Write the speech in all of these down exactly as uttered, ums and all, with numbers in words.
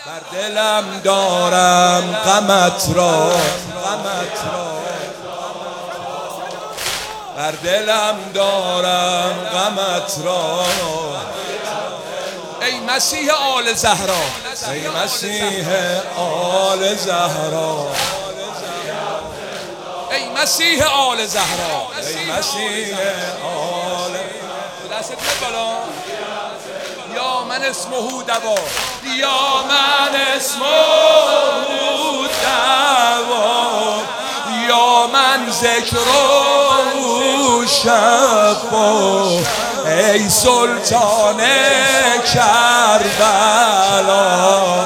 بر دلم دارم غمت را، غمت را بر دلم دارم غمت را. ای مسیح آل زهرا، ای مسیح آل زهرا، ای مسیح آل زهرا، ای مسیح آل. دستت بالا. یا من اسمه دوا، یا من اسمه دوا، یا من ذکر شفا. ای سلطان کربلا،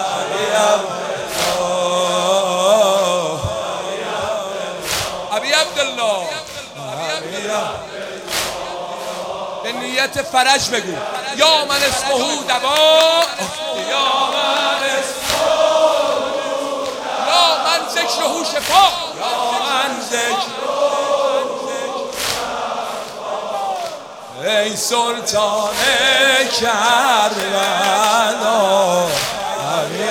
ابی عبدالله، به نیت فرج بگو. یا من اسمه دوا، یا من اسمه، یا من ذکره شفا، یا من ذکر. ای سلطان کربلا، ابی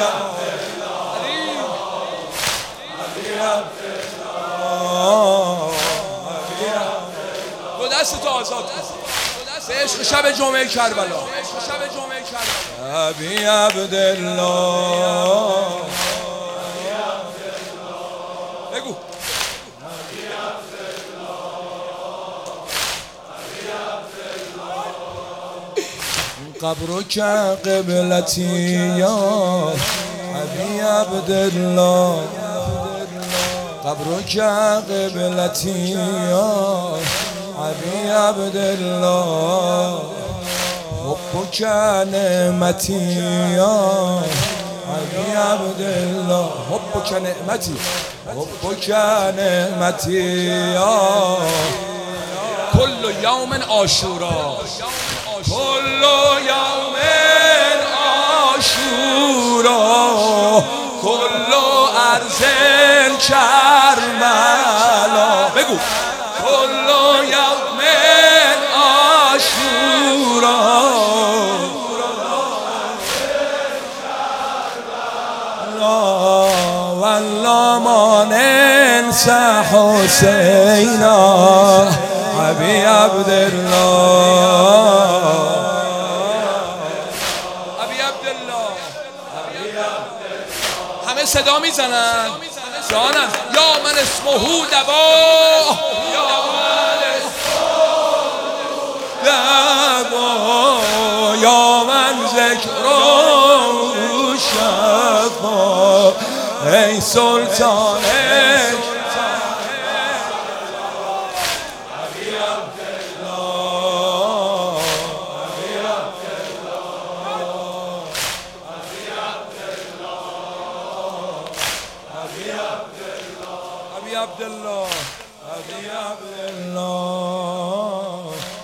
عبدالله، دستتو آزاد کن به عشق شب جمعه کربلا، شب جمعه کربلا. ابی عبدالله، بگو. قبرک قبلتی یا ابی عبدالله، قبرک قبلتی یا ابی عبدالله، حبک نعمتی یا ابی عبدالله، حبک نعمتی، حبک نعمتی یا. کل یوم عاشورا، کل یوم عاشورا، کل ارض کربلا. بگو. کل یوم عاشورا، والله ما ننسى حسینا، ابی عبدالله، ابی عبدالله. همه صدا میزنن جانم. یا من اسمه دوا، یا من اسمه دوا، یا من ذکر شفا. ای سلطان ابی عبدالله، ابی عبدالله.